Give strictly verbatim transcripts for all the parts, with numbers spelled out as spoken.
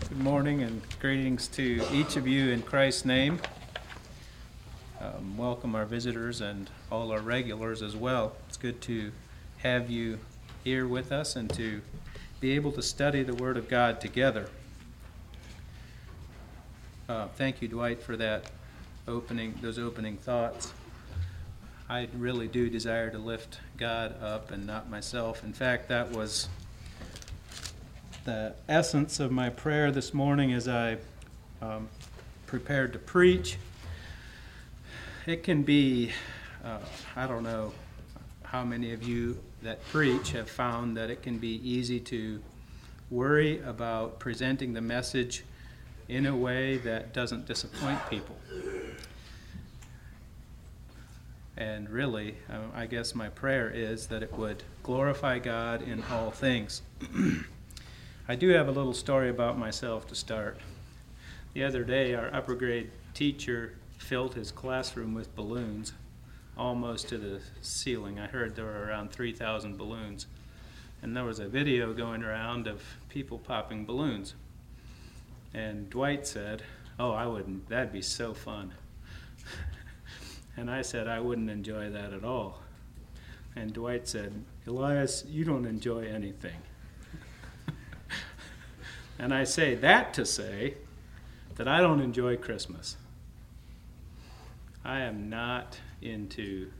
Good morning and greetings to each of you in Christ's name. Um, welcome our visitors and all our regulars as well. It's good to have you here with us and to be able to study the Word of God together. Uh, thank you, Dwight, for that opening, those opening thoughts. I really do desire to lift God up and not myself. In fact, that was the essence of my prayer this morning as I um, prepared to preach. It can be, uh, I don't know how many of you that preach have found that it can be easy to worry about presenting the message in a way that doesn't disappoint people. And really, uh, I guess my prayer is that it would glorify God in all things. I do have a little story about myself to start. The other day, our upper grade teacher filled his classroom with balloons, almost to the ceiling. I heard there were around three thousand balloons. And there was a video going around of people popping balloons. And Dwight said, "Oh, I wouldn't, that'd be so fun." And I said, "I wouldn't enjoy that at all." And Dwight said, "Elias, you don't enjoy anything." And I say that to say that I don't enjoy Christmas. I am not into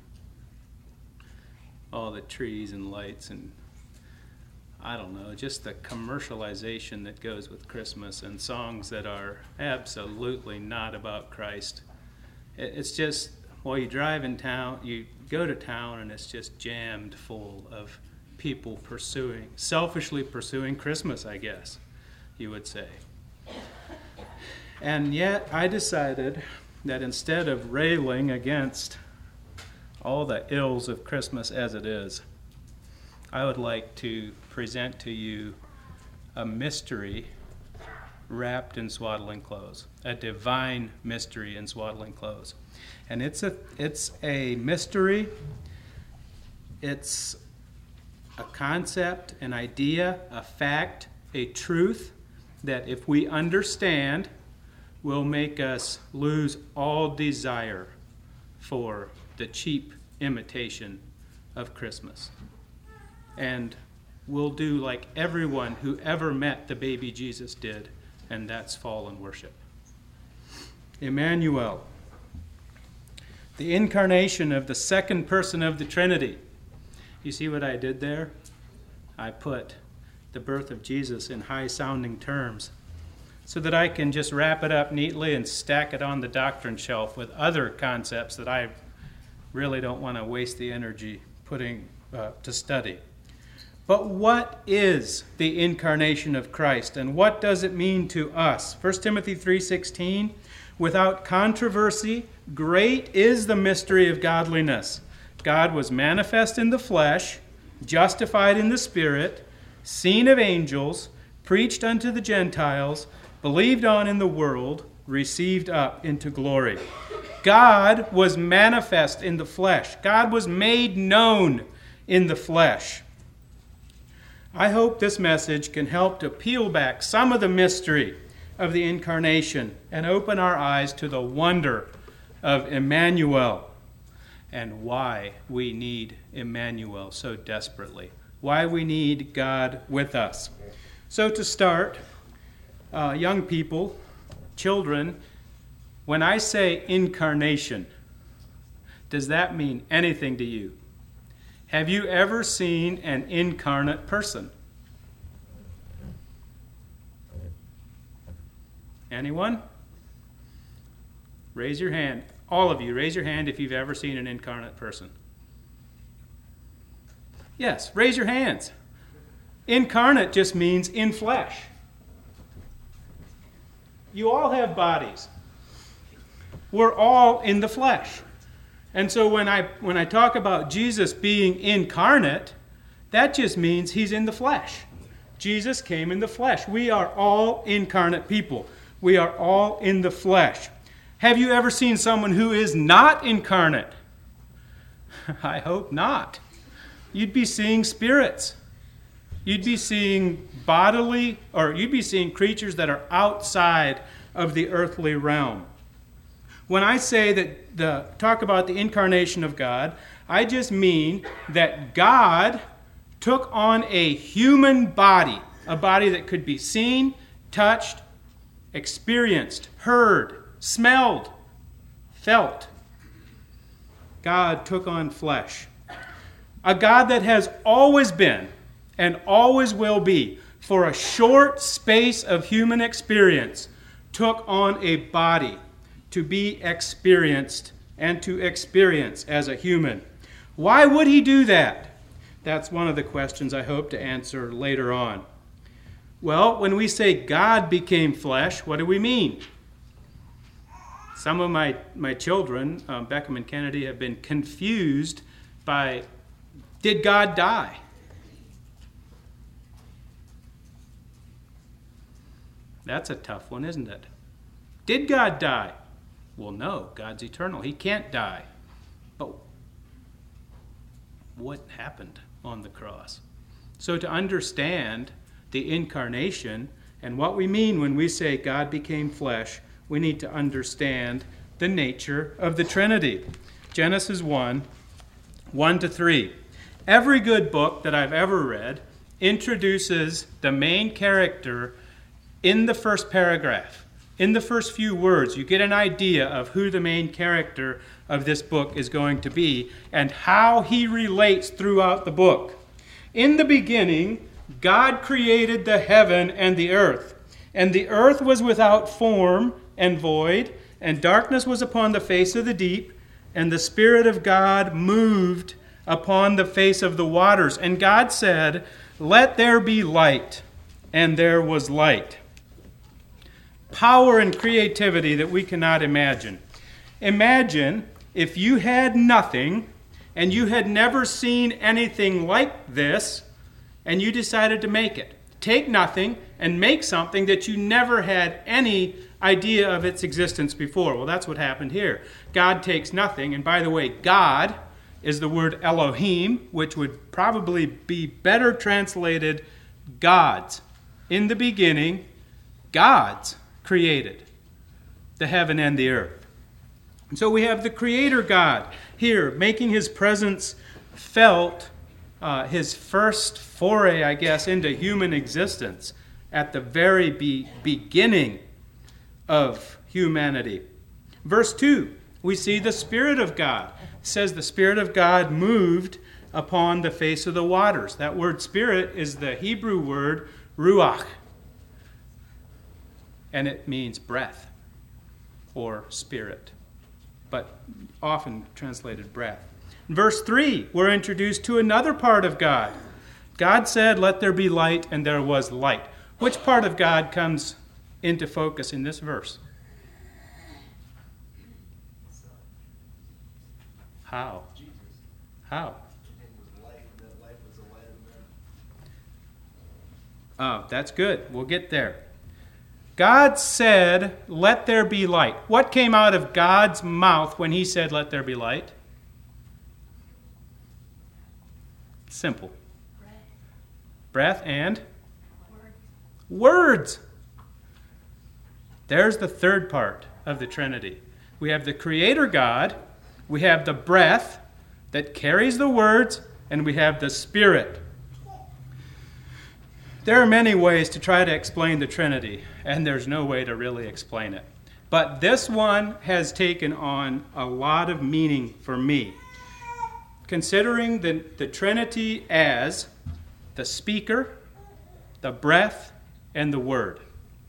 all the trees and lights and, I don't know, just the commercialization that goes with Christmas and songs that are absolutely not about Christ. It's just, well, you drive in town, you go to town, and it's just jammed full of people pursuing, selfishly pursuing Christmas, I guess you would say. And yet I decided that instead of railing against all the ills of Christmas as it is, I would like to present to you a mystery wrapped in swaddling clothes, a divine mystery in swaddling clothes. And it's a it's a mystery, it's a concept, an idea, a fact, a truth that if we understand will make us lose all desire for the cheap imitation of Christmas. And we'll do like everyone who ever met the baby Jesus did, and that's fall and worship. Emmanuel, the incarnation of the second person of the Trinity. You see what I did there? I put the birth of Jesus in high-sounding terms so that I can just wrap it up neatly and stack it on the doctrine shelf with other concepts that I really don't want to waste the energy putting uh, to study. But what is the incarnation of Christ, and what does it mean to us? First Timothy three sixteen, without controversy, great is the mystery of godliness. God was manifest in the flesh, justified in the Spirit, seen of angels, preached unto the Gentiles, believed on in the world, received up into glory. God was manifest in the flesh. God was made known in the flesh. I hope this message can help to peel back some of the mystery of the incarnation and open our eyes to the wonder of Emmanuel and why we need Emmanuel so desperately. Why we need God with us. So to start, uh, young people, children, when I say incarnation, does that mean anything to you? Have you ever seen an incarnate person? Anyone? Raise your hand. All of you, raise your hand if you've ever seen an incarnate person. Yes, raise your hands. Incarnate just means in flesh. You all have bodies. We're all in the flesh. And so when I when I talk about Jesus being incarnate, that just means he's in the flesh. Jesus came in the flesh. We are all incarnate people. We are all in the flesh. Have you ever seen someone who is not incarnate? I hope not. You'd be seeing spirits. you'd be seeing bodily, or you'd be seeing creatures that are outside of the earthly realm. When I say that the talk about the incarnation of God, I just mean that God took on a human body, a body that could be seen, touched, experienced, heard, smelled, felt. God took on flesh. A God that has always been and always will be, for a short space of human experience, took on a body to be experienced and to experience as a human. Why would he do that? That's one of the questions I hope to answer later on. Well, when we say God became flesh, what do we mean? Some of my, my children, um, Beckham and Kennedy, have been confused by, did God die? That's a tough one, isn't it? Did God die? Well, no, God's eternal. He can't die. But what happened on the cross? So to understand the incarnation and what we mean when we say God became flesh, we need to understand the nature of the Trinity. Genesis one, one to three. Every good book that I've ever read introduces the main character in the first paragraph. In the first few words, you get an idea of who the main character of this book is going to be and how he relates throughout the book. In the beginning, God created the heaven and the earth, and the earth was without form and void, and darkness was upon the face of the deep, and the Spirit of God moved upon the face of the waters. And God said, "Let there be light," and there was light. Power and creativity that we cannot imagine. Imagine if you had nothing and you had never seen anything like this and you decided to make it. Take nothing and make something that you never had any idea of its existence before. Well, that's what happened here. God takes nothing, and by the way, God is the word Elohim, which would probably be better translated gods. In the beginning, gods created the heaven and the earth. And so we have the Creator God here making his presence felt, uh, his first foray, I guess, into human existence at the very be- beginning of humanity. Verse two, we see the Spirit of God. It says the Spirit of God moved upon the face of the waters. That word Spirit is the Hebrew word ruach, and it means breath or spirit, but often translated breath. In verse three, we're introduced to another part of God. God said, "Let there be light," and there was light. Which part of God comes into focus in this verse? How? How? Oh, that's good. We'll get there. God said, "Let there be light." What came out of God's mouth when he said, "Let there be light"? Simple. Breath, Breath and words. Words. There's the third part of the Trinity. We have the Creator God, we have the breath that carries the words, and we have the Spirit. There are many ways to try to explain the Trinity, and there's no way to really explain it. But this one has taken on a lot of meaning for me. Considering the, the Trinity as the speaker, the breath, and the word.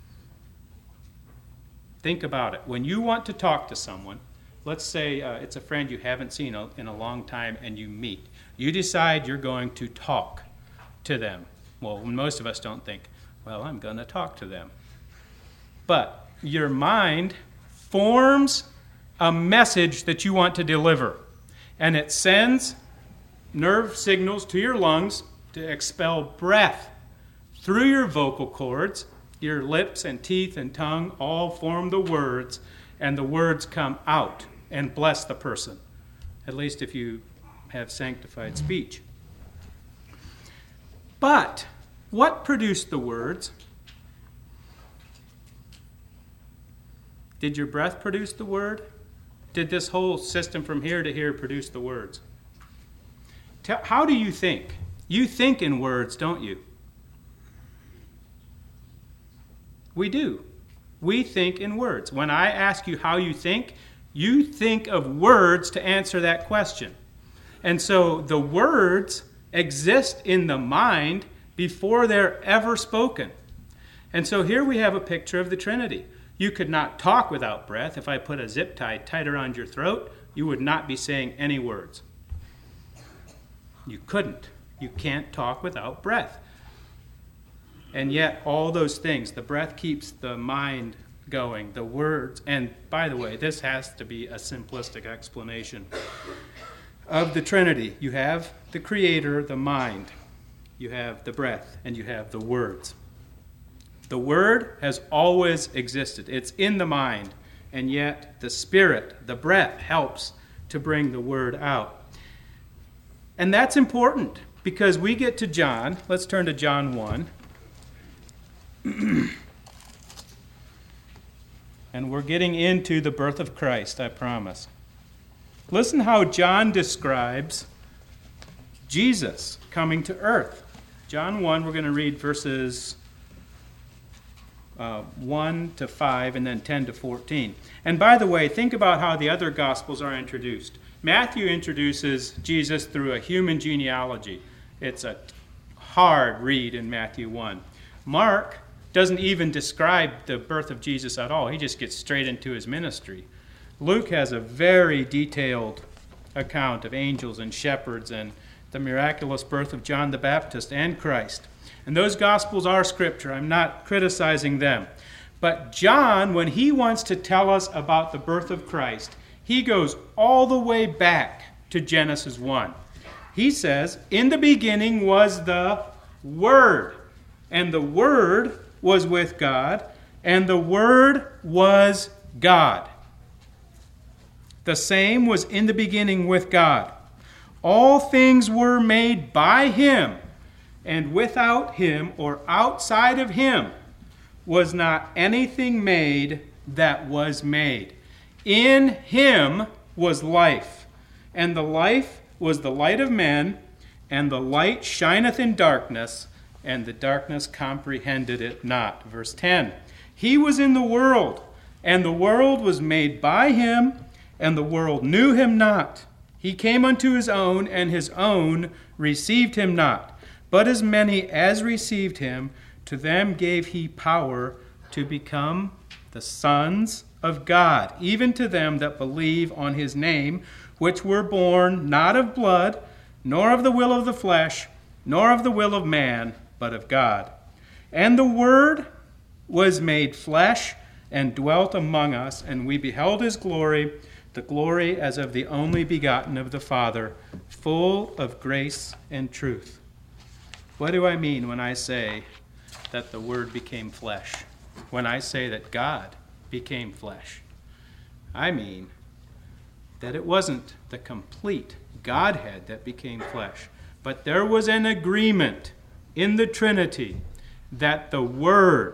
Think about it. When you want to talk to someone, let's say uh, it's a friend you haven't seen a, in a long time and you meet. You decide you're going to talk to them. Well, most of us don't think, well, I'm going to talk to them. But your mind forms a message that you want to deliver. And it sends nerve signals to your lungs to expel breath through your vocal cords. Your lips and teeth and tongue all form the words, and the words come out and bless the person, at least if you have sanctified speech. But What produced the words? Did your breath produce the word? Did this whole system from here to here produce the words? Tell, how do you think? You think in words, don't you? We do. We think in words. When I ask you how you think, you think of words to answer that question. And so the words exist in the mind before they're ever spoken. And so here we have a picture of the Trinity. You could not talk without breath. If I put a zip tie tight around your throat, you would not be saying any words. You couldn't. You can't talk without breath. And yet all those things, the breath keeps the mind going, the words, and by the way, this has to be a simplistic explanation of the Trinity. You have the Creator, the mind, you have the breath, and you have the words. The Word has always existed. It's in the mind, and yet the Spirit, the breath, helps to bring the Word out. And that's important because we get to John. Let's turn to John one. And we're getting into the birth of Christ, I promise. Listen how John describes Jesus coming to earth. John one, we're going to read verses uh, one to five and then ten to fourteen. And by the way, think about how the other Gospels are introduced. Matthew introduces Jesus through a human genealogy. It's a hard read in Matthew one. Mark doesn't even describe the birth of Jesus at all. He just gets straight into his ministry. Luke has a very detailed account of angels and shepherds and the miraculous birth of John the Baptist and Christ. And those Gospels are Scripture. I'm not criticizing them. But John, when he wants to tell us about the birth of Christ, he goes all the way back to Genesis one. He says, in the beginning was the Word, and the Word was with God, and the Word was God. The same was in the beginning with God. All things were made by Him, and without Him or outside of Him was not anything made that was made. In Him was life, and the life was the light of men, and the light shineth in darkness, and the darkness comprehended it not. Verse ten, He was in the world, and the world was made by Him, and the world knew Him not. He came unto His own, and His own received Him not. But as many as received Him, to them gave He power to become the sons of God, even to them that believe on His name, which were born not of blood, nor of the will of the flesh, nor of the will of man, but of God. And the Word was made flesh and dwelt among us, and we beheld His glory, the glory as of the only begotten of the Father, full of grace and truth. What do I mean when I say that the Word became flesh? When I say that God became flesh? I mean that it wasn't the complete Godhead that became flesh, but there was an agreement in the Trinity that the Word,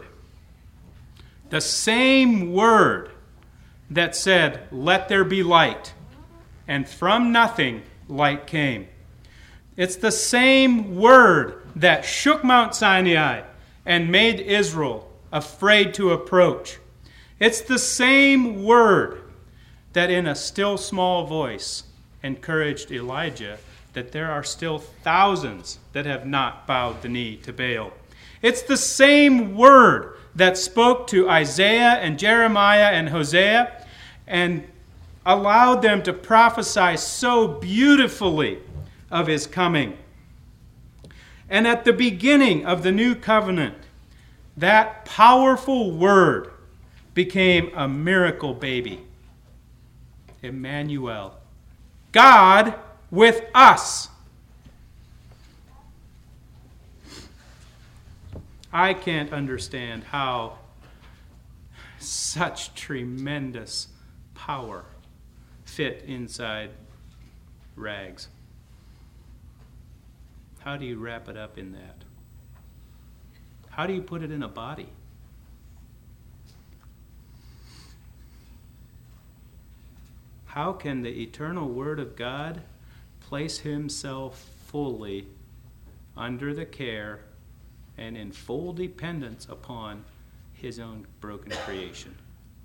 the same Word that said, let there be light, and from nothing light came. It's the same Word that shook Mount Sinai and made Israel afraid to approach. It's the same Word that in a still small voice encouraged Elijah that there are still thousands that have not bowed the knee to Baal. It's the same Word that spoke to Isaiah and Jeremiah and Hosea and allowed them to prophesy so beautifully of His coming. And at the beginning of the new covenant, that powerful Word became a miracle baby. Emmanuel. God with us. I can't understand how such tremendous power fit inside rags. How do you wrap it up in that? How do you put it in a body? How can the eternal Word of God place himself fully under the care and in full dependence upon his own broken creation?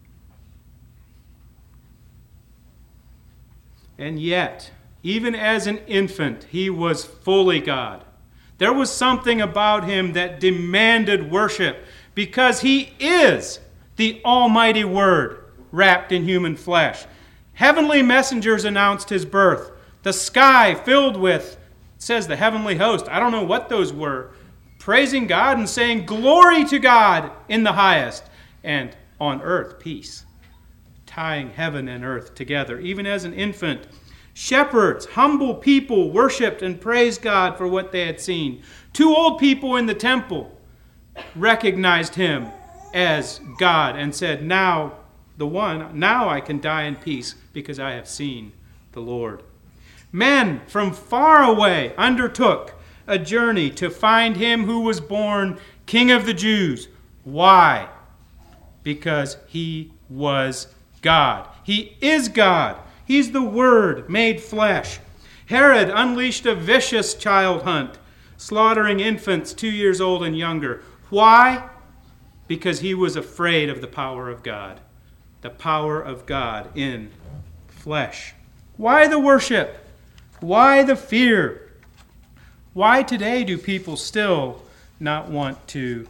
And yet, even as an infant, he was fully God. There was something about him that demanded worship because he is the Almighty Word wrapped in human flesh. Heavenly messengers announced his birth. The sky filled with, it says the heavenly host. I don't know what those were. Praising God and saying, glory to God in the highest. And on earth, peace. Tying heaven and earth together. Even as an infant, shepherds, humble people, worshipped and praised God for what they had seen. Two old people in the temple recognized him as God and said, now the one, now I can die in peace because I have seen the Lord. Men from far away undertook a journey to find him who was born King of the Jews. Why? Because he was God. He is God. He's the Word made flesh. Herod unleashed a vicious child hunt, slaughtering infants two years old and younger. Why? Because he was afraid of the power of God. The power of God in flesh. Why the worship? Why the fear? Why today do people still not want to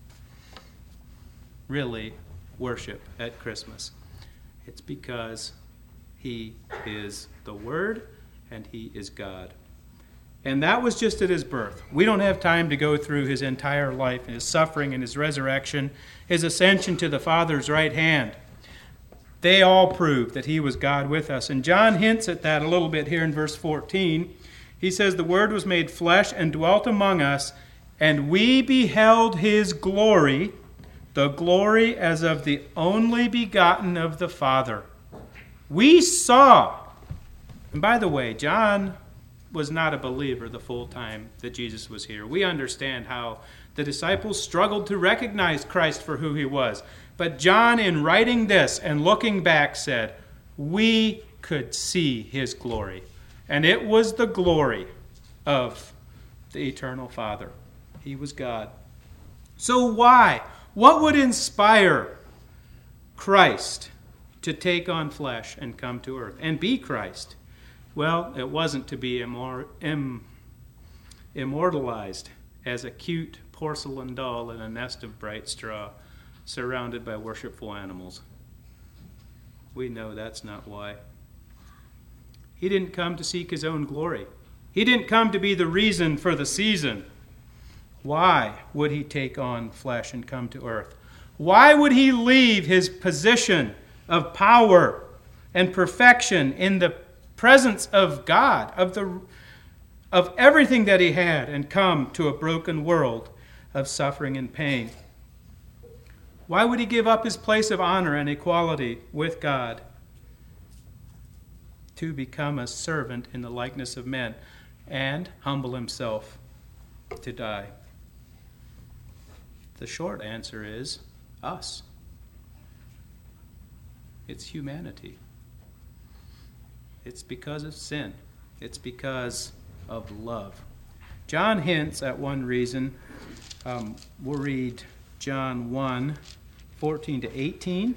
really worship at Christmas? It's because he is the Word and he is God. And that was just at his birth. We don't have time to go through his entire life, his suffering and his resurrection, his ascension to the Father's right hand. They all prove that he was God with us. And John hints at that a little bit here in verse fourteen. He says, the Word was made flesh and dwelt among us, and we beheld his glory, the glory as of the only begotten of the Father. We saw, and by the way, John was not a believer the full time that Jesus was here. We understand how the disciples struggled to recognize Christ for who he was. But John, in writing this and looking back, said, we could see his glory. And it was the glory of the eternal Father. He was God. So why? What would inspire Christ to take on flesh and come to earth and be Christ? Well, it wasn't to be immor- im- immortalized as a cute porcelain doll in a nest of bright straw, surrounded by worshipful animals. We know that's not why. He didn't come to seek his own glory. He didn't come to be the reason for the season. Why would he take on flesh and come to earth? Why would he leave his position of power and perfection in the presence of God, of the of everything that he had, and come to a broken world of suffering and pain? Why would he give up his place of honor and equality with God to become a servant in the likeness of men and humble himself to die? The short answer is us. It's humanity. It's because of sin. It's because of love. John hints at one reason. Um, we'll read John one, fourteen to eighteen.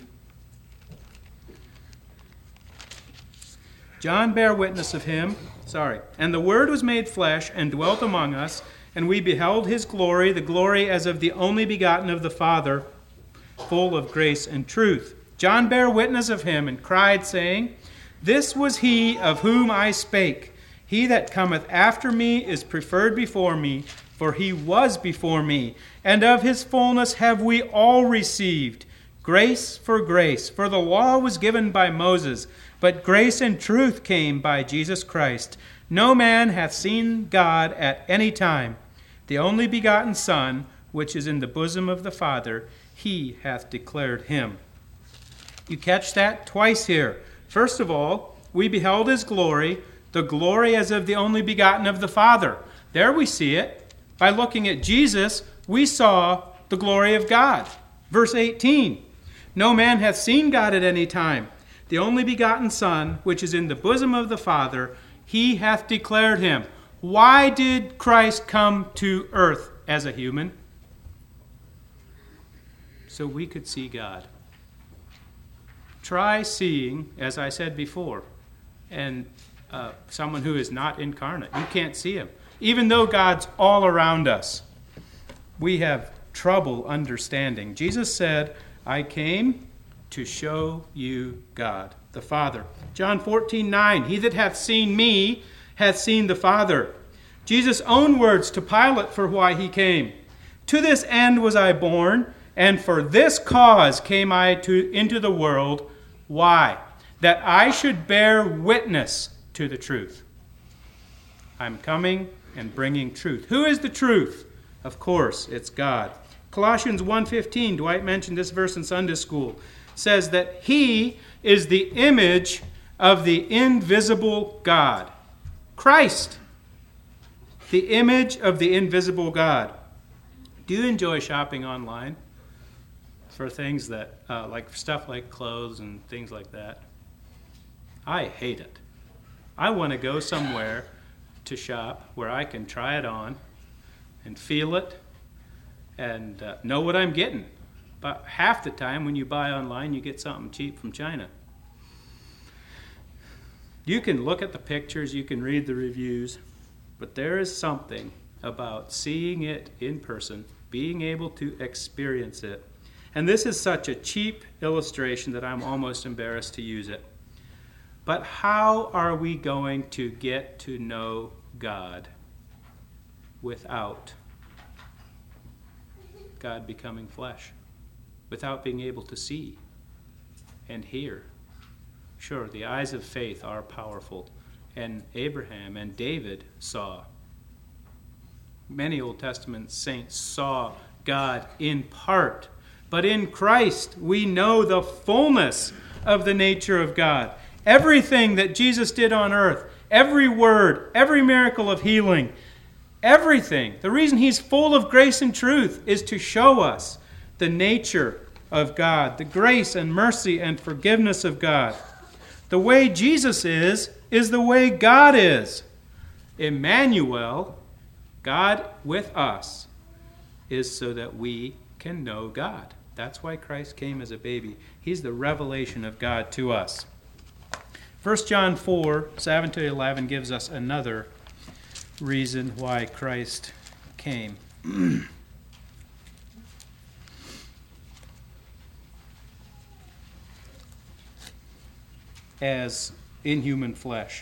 John bare witness of him, sorry, and the Word was made flesh and dwelt among us, and we beheld his glory, the glory as of the only begotten of the Father, full of grace and truth. John bare witness of him and cried, saying, this was he of whom I spake. He that cometh after me is preferred before me, for he was before me. And of his fullness have we all received, grace for grace. For the law was given by Moses, but grace and truth came by Jesus Christ. No man hath seen God at any time. The only begotten Son, which is in the bosom of the Father, he hath declared him. You catch that twice here. First of all, we beheld his glory, the glory as of the only begotten of the Father. There we see it. By looking at Jesus, we saw the glory of God. Verse eighteen, no man hath seen God at any time. The only begotten Son, which is in the bosom of the Father, he hath declared him. Why did Christ come to earth as a human? So we could see God. Try seeing, as I said before, and uh, someone who is not incarnate. You can't see him. Even though God's all around us, we have trouble understanding. Jesus said, I came to show you God, the Father. John fourteen nine, he that hath seen me hath seen the Father. Jesus' own words to Pilate for why he came. To this end was I born, and for this cause came I to, into the world. Why? That I should bear witness to the truth. I'm coming and bringing truth. Who is the truth? Of course, it's God. Colossians one fifteen, Dwight mentioned this verse in Sunday school, says that he is the image of the invisible God. Christ, the image of the invisible God. Do you enjoy shopping online for things that, uh, like stuff like clothes and things like that? I hate it. I want to go somewhere to shop where I can try it on and feel it and uh, know what I'm getting. But half the time when you buy online, you get something cheap from China. You can look at the pictures, you can read the reviews, but there is something about seeing it in person, being able to experience it. And this is such a cheap illustration that I'm almost embarrassed to use it. But how are we going to get to know God without God becoming flesh? Without being able to see and hear? Sure, the eyes of faith are powerful. And Abraham and David saw. Many Old Testament saints saw God in part. But in Christ, we know the fullness of the nature of God. Everything that Jesus did on earth, every word, every miracle of healing, everything. The reason he's full of grace and truth is to show us the nature of God, the grace and mercy and forgiveness of God. The way Jesus is, is the way God is. Emmanuel, God with us, is so that we can know God. That's why Christ came as a baby. He's the revelation of God to us. First John four, seven to eleven gives us another reason why Christ came. As in human flesh.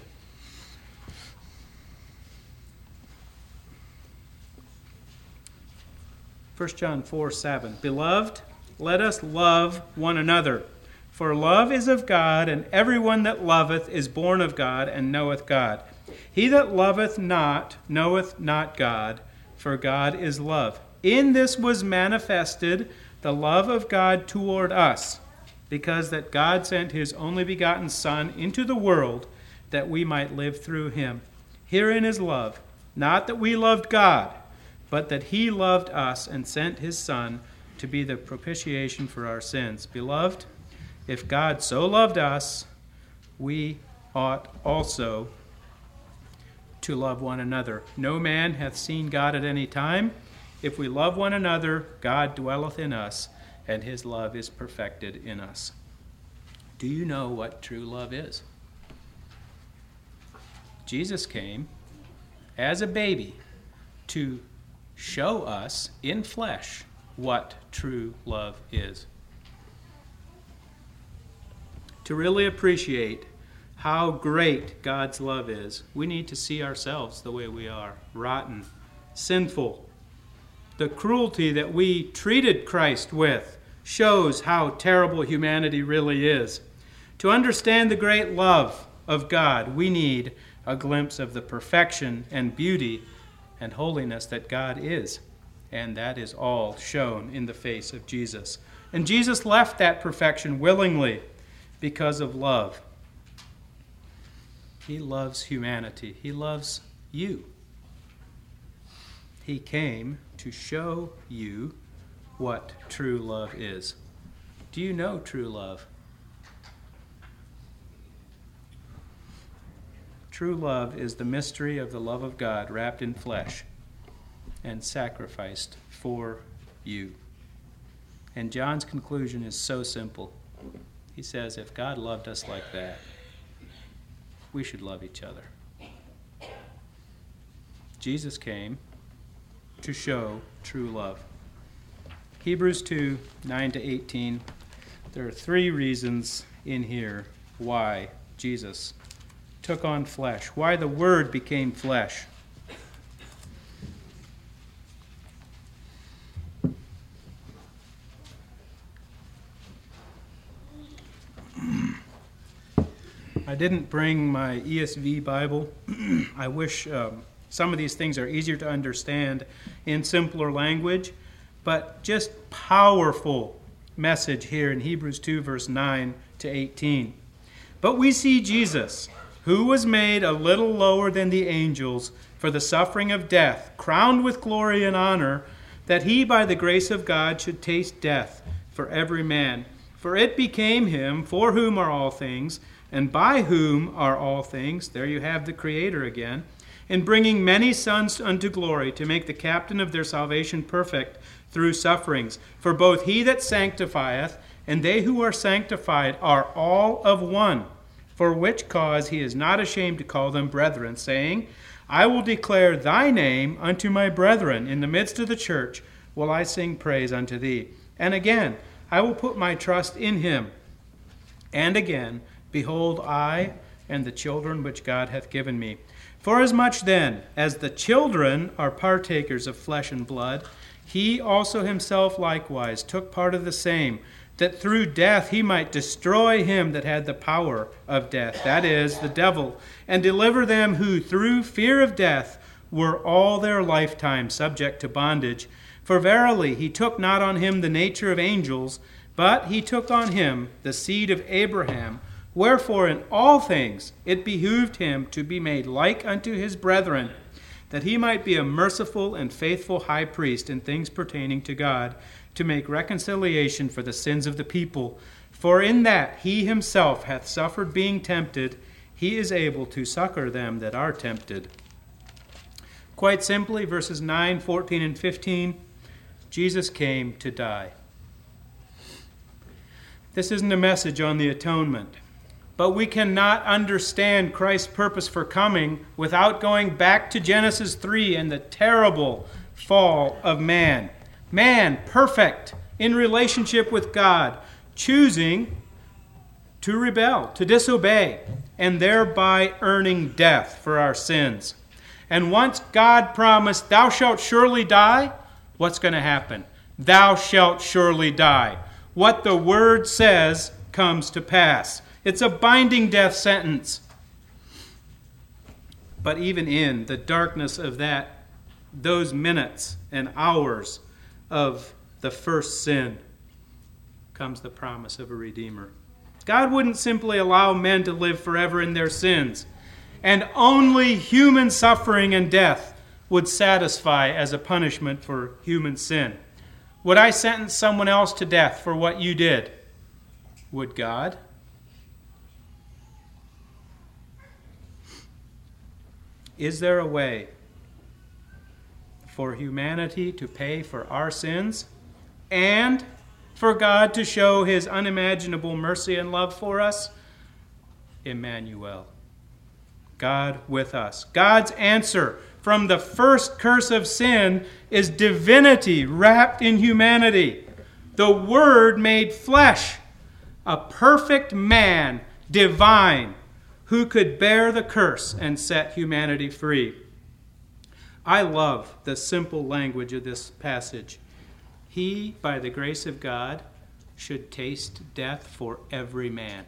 First John four, seven. Beloved, let us love one another. For love is of God, and everyone that loveth is born of God and knoweth God. He that loveth not knoweth not God, for God is love. In this was manifested the love of God toward us, because that God sent his only begotten Son into the world that we might live through him. Herein is love, not that we loved God, but that he loved us and sent his Son to be the propitiation for our sins. Beloved, if God so loved us, we ought also to love one another. No man hath seen God at any time. If we love one another, God dwelleth in us, and his love is perfected in us. Do you know what true love is? Jesus came as a baby to show us in flesh what true love is. To really appreciate how great God's love is, we need to see ourselves the way we are, rotten, sinful. The cruelty that we treated Christ with shows how terrible humanity really is. To understand the great love of God, we need a glimpse of the perfection and beauty and holiness that God is. And that is all shown in the face of Jesus. And Jesus left that perfection willingly because of love. He loves humanity. He loves you. He came to show you what true love is. Do you know true love? True love is the mystery of the love of God wrapped in flesh and sacrificed for you. And John's conclusion is so simple. He says, if God loved us like that, we should love each other. Jesus came to show true love. Hebrews two, nine to eighteen. There are three reasons in here why Jesus took on flesh, why the Word became flesh. I didn't bring my E S V Bible. I wish um, some of these things are easier to understand in simpler language, but just powerful message here in Hebrews two, verse nine to eighteen. But we see Jesus, who was made a little lower than the angels for the suffering of death, crowned with glory and honor, that he by the grace of God should taste death for every man. For it became him, for whom are all things, and by whom are all things, there you have the Creator again, in bringing many sons unto glory, to make the captain of their salvation perfect through sufferings. For both he that sanctifieth and they who are sanctified are all of one. For which cause he is not ashamed to call them brethren, saying, I will declare thy name unto my brethren. In the midst of the church will I sing praise unto thee. And again, I will put my trust in him. And again, behold, I and the children which God hath given me. Forasmuch then as the children are partakers of flesh and blood, he also himself likewise took part of the same, that through death he might destroy him that had the power of death, that is, the devil, and deliver them who through fear of death were all their lifetime subject to bondage. For verily he took not on him the nature of angels, but he took on him the seed of Abraham. Wherefore in all things it behooved him to be made like unto his brethren, that he might be a merciful and faithful high priest in things pertaining to God, to make reconciliation for the sins of the people. For in that he himself hath suffered being tempted, he is able to succor them that are tempted. Quite simply, verses nine, fourteen, and fifteen, Jesus came to die. This isn't a message on the atonement, but we cannot understand Christ's purpose for coming without going back to Genesis three and the terrible fall of man. Man, perfect in relationship with God, choosing to rebel, to disobey, and thereby earning death for our sins. And once God promised, thou shalt surely die, what's going to happen? Thou shalt surely die. What the Word says comes to pass. It's a binding death sentence. But even in the darkness of that, those minutes and hours of the first sin, comes the promise of a Redeemer. God wouldn't simply allow men to live forever in their sins, and only human suffering and death would satisfy as a punishment for human sin. Would I sentence someone else to death for what you did? Would God? Is there a way for humanity to pay for our sins and for God to show his unimaginable mercy and love for us? Emmanuel, God with us. God's answer from the first curse of sin is divinity wrapped in humanity. The Word made flesh, a perfect man, divine, who could bear the curse and set humanity free. I love the simple language of this passage. He, by the grace of God, should taste death for every man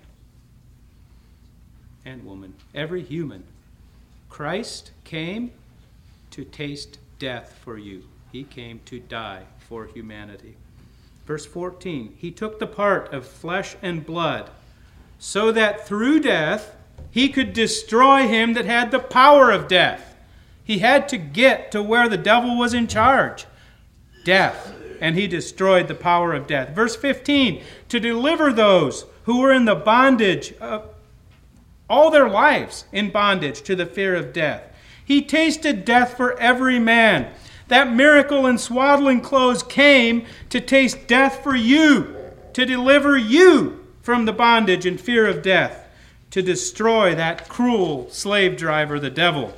and woman, every human. Christ came to taste death for you. He came to die for humanity. Verse fourteen, he took the part of flesh and blood, so that through death he could destroy him that had the power of death. He had to get to where the devil was in charge, death, and he destroyed the power of death. Verse fifteen, to deliver those who were in the bondage of all their lives in bondage to the fear of death. He tasted death for every man. That miracle in swaddling clothes came to taste death for you, to deliver you from the bondage and fear of death, to destroy that cruel slave driver, the devil.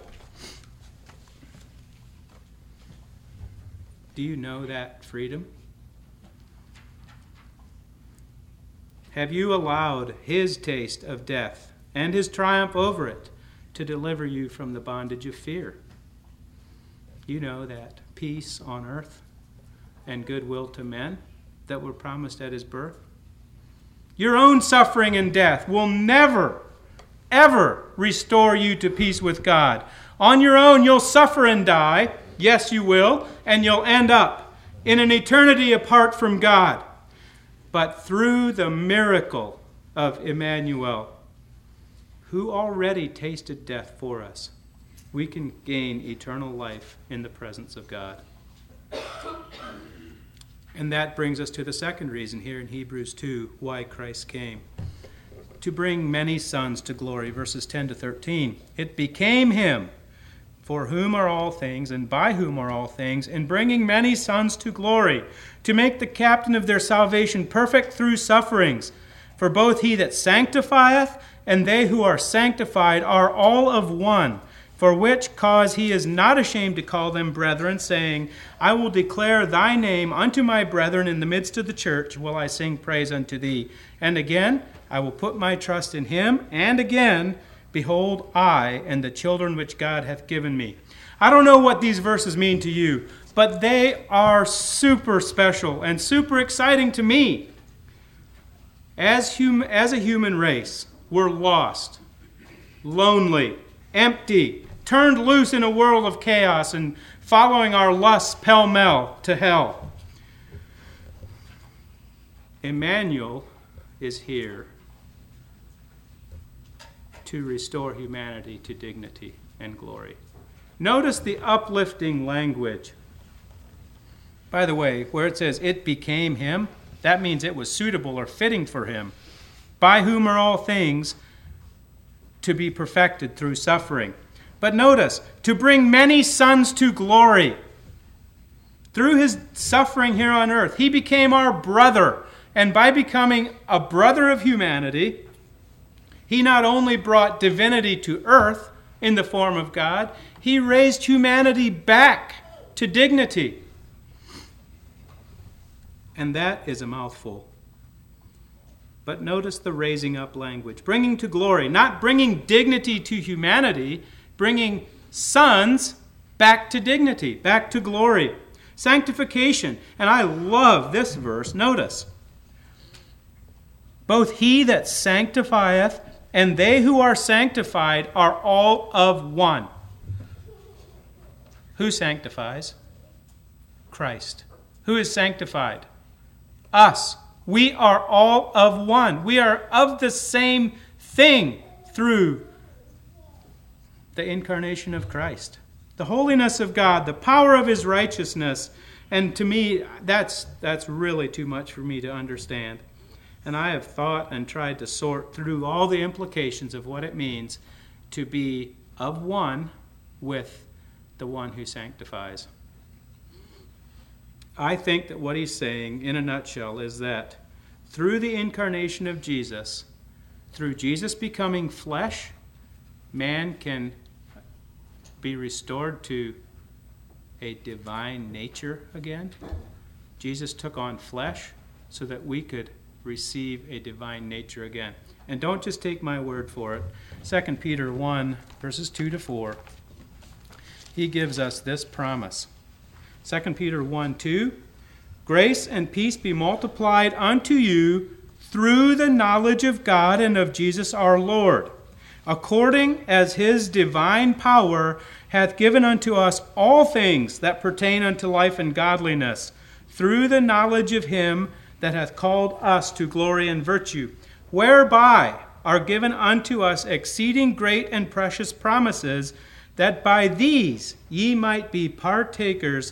Do you know that freedom? Have you allowed his taste of death and his triumph over it to deliver you from the bondage of fear? You know that peace on earth and goodwill to men that were promised at his birth. Your own suffering and death will never, ever restore you to peace with God. On your own, you'll suffer and die. Yes, you will. And you'll end up in an eternity apart from God. But through the miracle of Emmanuel, who already tasted death for us, we can gain eternal life in the presence of God. And that brings us to the second reason here in Hebrews two, why Christ came. To bring many sons to glory, verses ten to thirteen. It became him, for whom are all things, and by whom are all things, in bringing many sons to glory, to make the captain of their salvation perfect through sufferings. For both he that sanctifieth and they who are sanctified are all of one, for which cause he is not ashamed to call them brethren, saying, I will declare thy name unto my brethren in the midst of the church, will I sing praise unto thee. And again, I will put my trust in him, and again, behold, I and the children which God hath given me. I don't know what these verses mean to you, but they are super special and super exciting to me. As, hum- as a human race, we're lost, lonely, empty, turned loose in a world of chaos and following our lusts pell-mell to hell. Emmanuel is here to restore humanity to dignity and glory. Notice the uplifting language. By the way, where it says, it became him, that means it was suitable or fitting for him. By whom are all things, to be perfected through suffering. But notice, to bring many sons to glory. Through his suffering here on earth, he became our brother. And by becoming a brother of humanity, he not only brought divinity to earth in the form of God, he raised humanity back to dignity. And that is a mouthful. But notice the raising up language. Bringing to glory, not bringing dignity to humanity, bringing sons back to dignity, back to glory. Sanctification. And I love this verse. Notice. Both he that sanctifieth and they who are sanctified are all of one. Who sanctifies? Christ. Who is sanctified? Us. We are all of one. We are of the same thing through the incarnation of Christ. The holiness of God, the power of his righteousness. And to me, that's that's really too much for me to understand. And I have thought and tried to sort through all the implications of what it means to be of one with the one who sanctifies. I think that what he's saying, in a nutshell, is that through the incarnation of Jesus, through Jesus becoming flesh, man can be restored to a divine nature again. Jesus took on flesh so that we could receive a divine nature again. And don't just take my word for it. Second Peter one, verses two to four. He gives us this promise. Second Peter one, two. Grace and peace be multiplied unto you through the knowledge of God and of Jesus our Lord, according as his divine power hath given unto us all things that pertain unto life and godliness, through the knowledge of him that hath called us to glory and virtue, whereby are given unto us exceeding great and precious promises, that by these ye might be partakers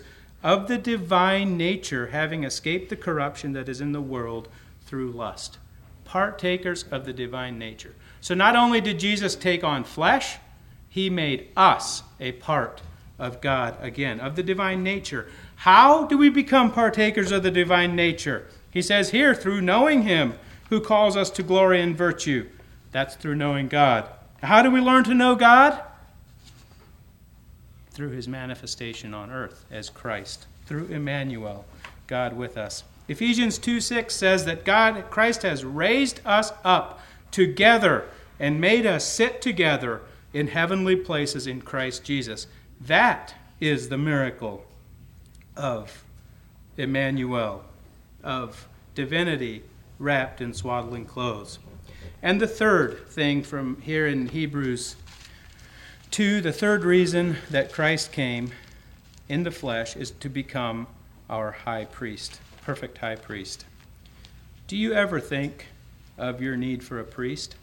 of the divine nature, having escaped the corruption that is in the world through lust. Partakers of the divine nature. So not only did Jesus take on flesh, he made us a part of God again, of the divine nature. How do we become partakers of the divine nature? He says here, through knowing him who calls us to glory and virtue. That's through knowing God. How do we learn to know God? Through his manifestation on earth as Christ, through Emmanuel, God with us. Ephesians two six says that God, Christ has raised us up together and made us sit together in heavenly places in Christ Jesus. That is the miracle of Emmanuel, of divinity wrapped in swaddling clothes. And the third thing from here in Hebrews two, the third reason that Christ came in the flesh is to become our high priest, perfect high priest. Do you ever think of your need for a priest?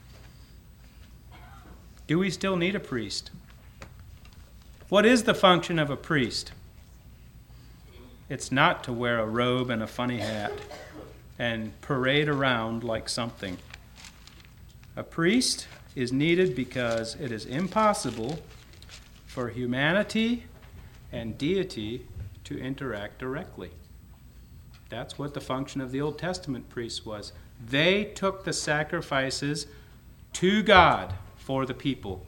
Do we still need a priest? What is the function of a priest? It's not to wear a robe and a funny hat and parade around like something. A priest is needed because it is impossible for humanity and deity to interact directly. That's what the function of the Old Testament priests was. They took the sacrifices to God for the people.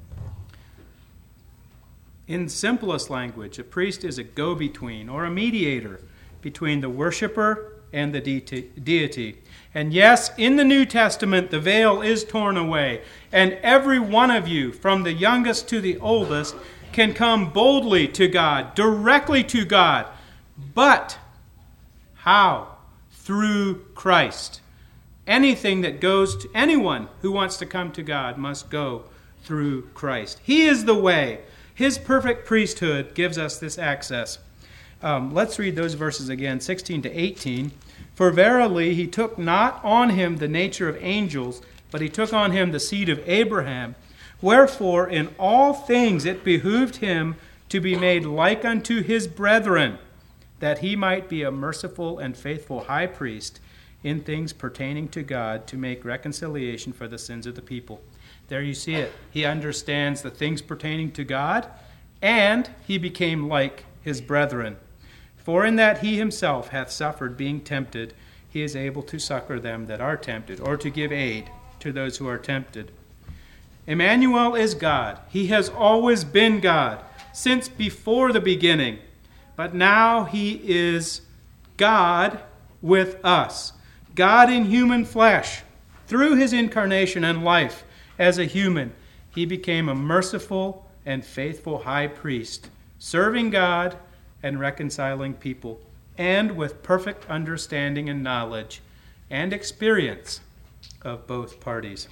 In simplest language, a priest is a go-between or a mediator between the worshiper and the deity. And yes, in the New Testament, the veil is torn away, and every one of you, from the youngest to the oldest, can come boldly to God, directly to God. But how? Through Christ. Anything that goes to anyone who wants to come to God must go through Christ. He is the way. His perfect priesthood gives us this access. Um, let's read those verses again, sixteen to eighteen. For verily he took not on him the nature of angels, but he took on him the seed of Abraham. Wherefore in all things it behooved him to be made like unto his brethren, that he might be a merciful and faithful high priest in things pertaining to God, to make reconciliation for the sins of the people. There you see it. He understands the things pertaining to God, and he became like his brethren. For in that he himself hath suffered being tempted, he is able to succor them that are tempted, or to give aid to those who are tempted. Emmanuel is God. He has always been God, since before the beginning. But now he is God with us. God in human flesh. Through his incarnation and life as a human, he became a merciful and faithful high priest, serving God and reconciling people, and with perfect understanding and knowledge and experience of both parties.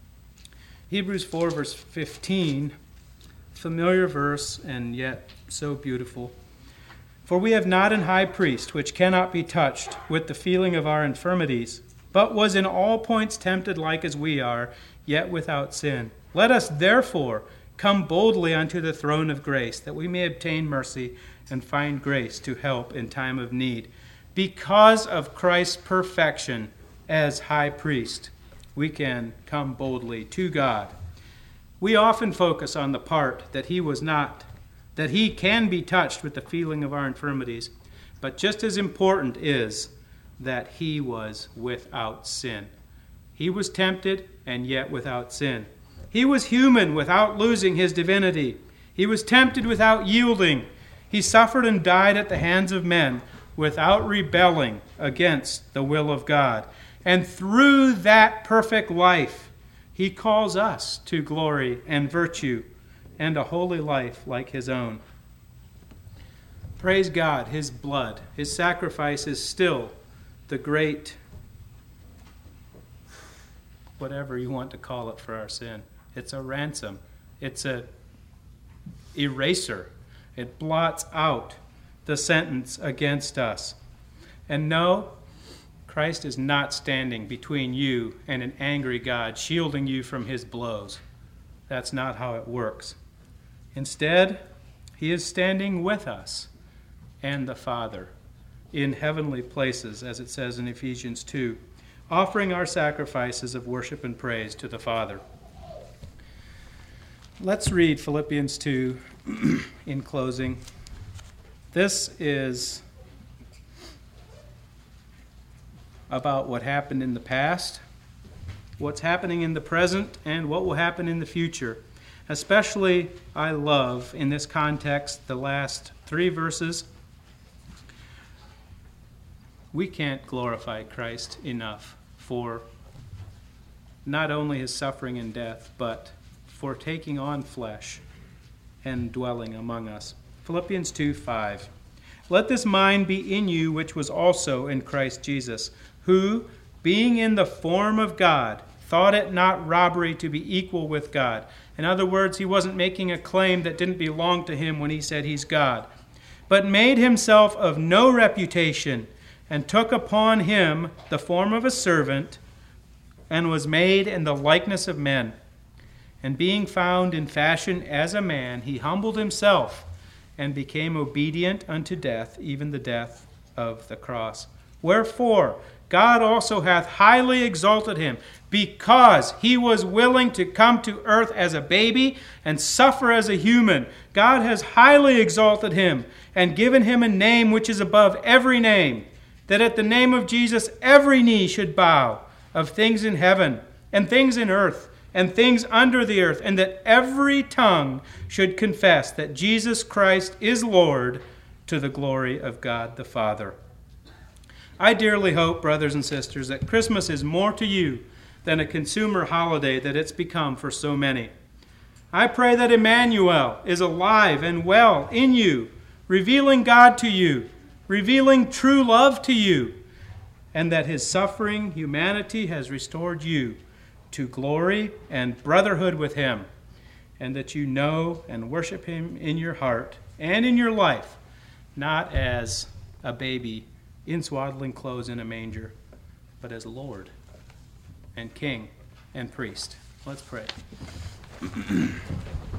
Hebrews four, verse fifteen, familiar verse and yet so beautiful. For we have not an high priest which cannot be touched with the feeling of our infirmities, but was in all points tempted like as we are, yet without sin. Let us therefore come boldly unto the throne of grace, that we may obtain mercy and find grace to help in time of need. Because of Christ's perfection as high priest, we can come boldly to God. We often focus on the part that he was not, that he can be touched with the feeling of our infirmities, but just as important is that he was without sin. He was tempted and yet without sin. He was human without losing his divinity. He was tempted without yielding. He suffered and died at the hands of men without rebelling against the will of God. And through that perfect life, he calls us to glory and virtue and a holy life like his own. Praise God, his blood, his sacrifice is still the great, whatever you want to call it, for our sin. It's a ransom. It's a eraser. It blots out the sentence against us. And no, Christ is not standing between you and an angry God, shielding you from his blows. That's not how it works. Instead, he is standing with us, and the Father in heavenly places, as it says in Ephesians two, offering our sacrifices of worship and praise to the Father. Let's read Philippians two in closing. This is about what happened in the past, what's happening in the present, and what will happen in the future. Especially, I love, in this context, the last three verses. We can't glorify Christ enough for not only his suffering and death, but for taking on flesh and dwelling among us. Philippians two five. Let this mind be in you, which was also in Christ Jesus, who, being in the form of God, thought it not robbery to be equal with God. In other words, he wasn't making a claim that didn't belong to him when he said he's God, but made himself of no reputation, and took upon him the form of a servant, and was made in the likeness of men. And being found in fashion as a man, he humbled himself, and became obedient unto death, even the death of the cross. Wherefore God also hath highly exalted him, because he was willing to come to earth as a baby and suffer as a human. God has highly exalted him, and given him a name which is above every name, that at the name of Jesus every knee should bow, of things in heaven, and things in earth, and things under the earth, and that every tongue should confess that Jesus Christ is Lord, to the glory of God the Father. I dearly hope, brothers and sisters, that Christmas is more to you than a consumer holiday that it's become for so many. I pray that Emmanuel is alive and well in you, revealing God to you, revealing true love to you, and that his suffering humanity has restored you to glory and brotherhood with him, and that you know and worship him in your heart and in your life, not as a baby in swaddling clothes in a manger, but as Lord and King and priest. Let's pray.